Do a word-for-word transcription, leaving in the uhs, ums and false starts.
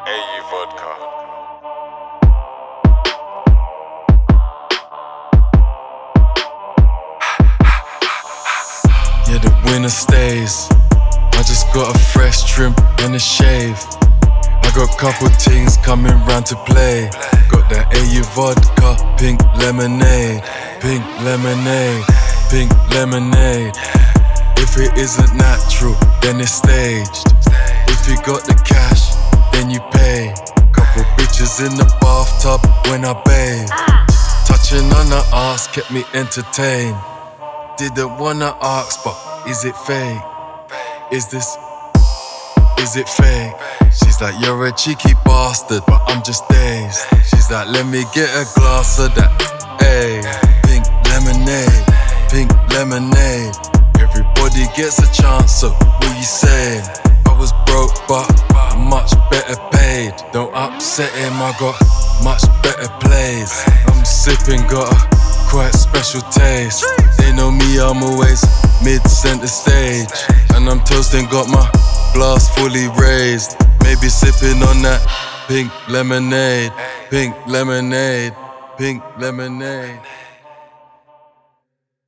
A U Vodka. Yeah, the winner stays. I just got a fresh trim and a shave. I got couple things coming round to play. Got that A U vodka, pink lemonade, pink lemonade, pink lemonade. If it isn't natural, then it's staged. If you got the cash, then you pay. Couple bitches in the bathtub when I bathe. Touching on her ass kept me entertained. Didn't wanna ask, but is it fake? Is this, is it fake? She's like, you're a cheeky bastard, but I'm just dazed. She's like, let me get a glass of that, ayy. Pink lemonade, pink lemonade. Everybody gets a chance, so what you saying? I was broke, but I'm much better paid. Don't upset him, I got much better plays. I'm sipping, got a quite special taste. They know me, I'm always mid-center stage. And I'm toasting, got my glass fully raised. Maybe sipping on that pink lemonade, pink lemonade, pink lemonade.